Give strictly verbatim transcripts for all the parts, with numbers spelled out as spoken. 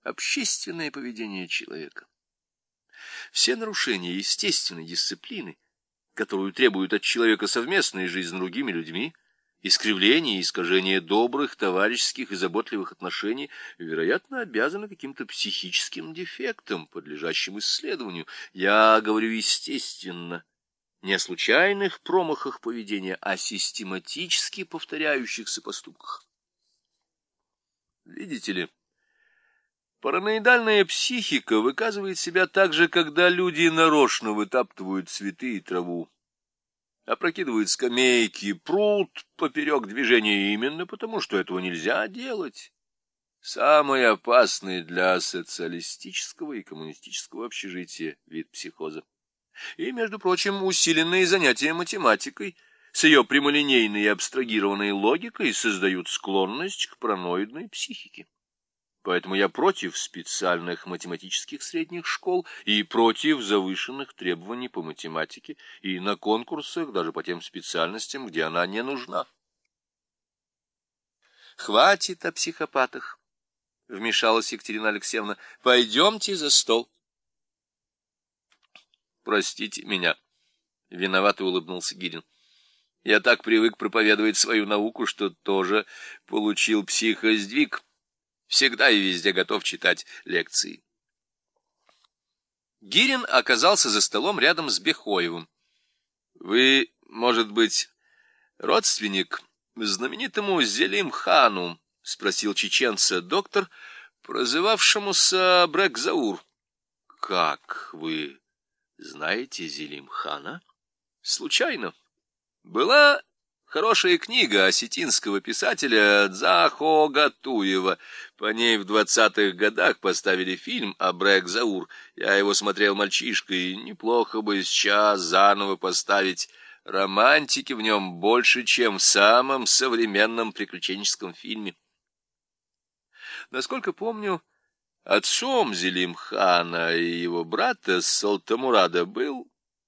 общественное поведение человека. Все нарушения естественной дисциплины, которую требует от человека совместная жизнь с другими людьми, искривление и искажение добрых, товарищеских и заботливых отношений, вероятно, обязаны каким-то психическим дефектам, подлежащим исследованию. Я говорю естественно, не о случайных промахах поведения, а систематически повторяющихся поступках. Видите ли, параноидальная психика выказывает себя так же, когда люди нарочно вытаптывают цветы и траву, опрокидывают скамейки, прут поперек движения именно потому, что этого нельзя делать. Самый опасный для социалистического и коммунистического общежития вид психоза. И, между прочим, усиленные занятия математикой с ее прямолинейной и абстрагированной логикой создают склонность к параноидной психике. Поэтому я против специальных математических средних школ и против завышенных требований по математике и на конкурсах даже по тем специальностям, где она не нужна. «Хватит о психопатах», — вмешалась Екатерина Алексеевна. «Пойдемте за стол». «Простите меня», — виновато улыбнулся Гирин. «Я так привык проповедовать свою науку, что тоже получил психосдвиг. Всегда и везде готов читать лекции». Гирин оказался за столом рядом с Бехоевым. «Вы, может быть, родственник знаменитому Зелим-хану?» — спросил чеченца доктор, прозывавшемуся Брек-Заур. «Как вы знаете Зелим-хана?» «Случайно. Была хорошая книга осетинского писателя Дзахо Гатуева. По ней в двадцатых годах поставили фильм о Брек-Заур. Я его смотрел мальчишкой, неплохо бы сейчас заново поставить. Романтики в нем больше, чем в самом современном приключенческом фильме. Насколько помню, отцом Зелим-хана и его брата Салтамурада был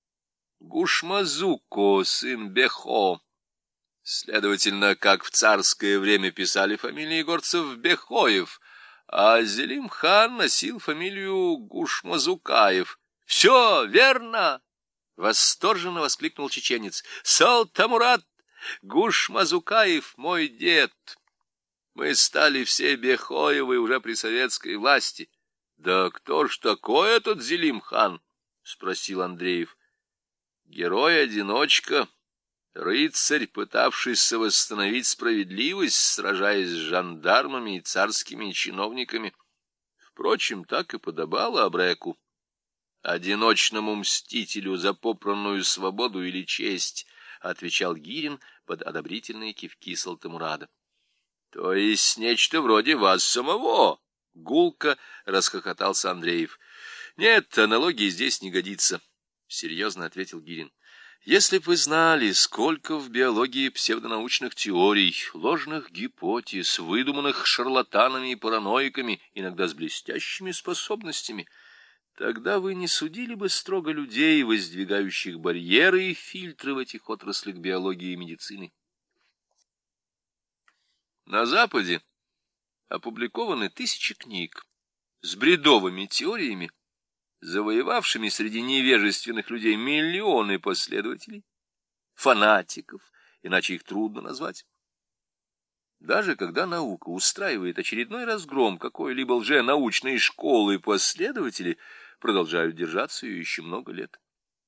Гушмазуко, сын Бехо. Следовательно, как в царское время писали фамилии горцев Бехоев, а Зелим-хан носил фамилию Гушмазукаев. — Все верно! — восторженно воскликнул чеченец. — Салтамурад Гушмазукаев мой дед. Мы стали все Бехоевы уже при советской власти. — Да кто ж такой этот Зелим-хан? — спросил Андреев. — Герой-одиночка, рыцарь, пытавшийся восстановить справедливость, сражаясь с жандармами и царскими чиновниками. Впрочем, так и подобало Абреку, одиночному мстителю за попранную свободу или честь, — отвечал Гирин под одобрительные кивки Салтамурада. — То есть нечто вроде вас самого, — гулко расхохотался Андреев. — Нет, аналогии здесь не годится, — серьезно ответил Гирин. — Если бы вы знали, сколько в биологии псевдонаучных теорий, ложных гипотез, выдуманных шарлатанами и параноиками, иногда с блестящими способностями, тогда вы не судили бы строго людей, воздвигающих барьеры и фильтры в этих отраслях биологии и медицины. На Западе опубликованы тысячи книг с бредовыми теориями, завоевавшими среди невежественных людей миллионы последователей, фанатиков, иначе их трудно назвать. Даже когда наука устраивает очередной разгром какой-либо лженаучной школы, последователи продолжают держаться ее еще много лет.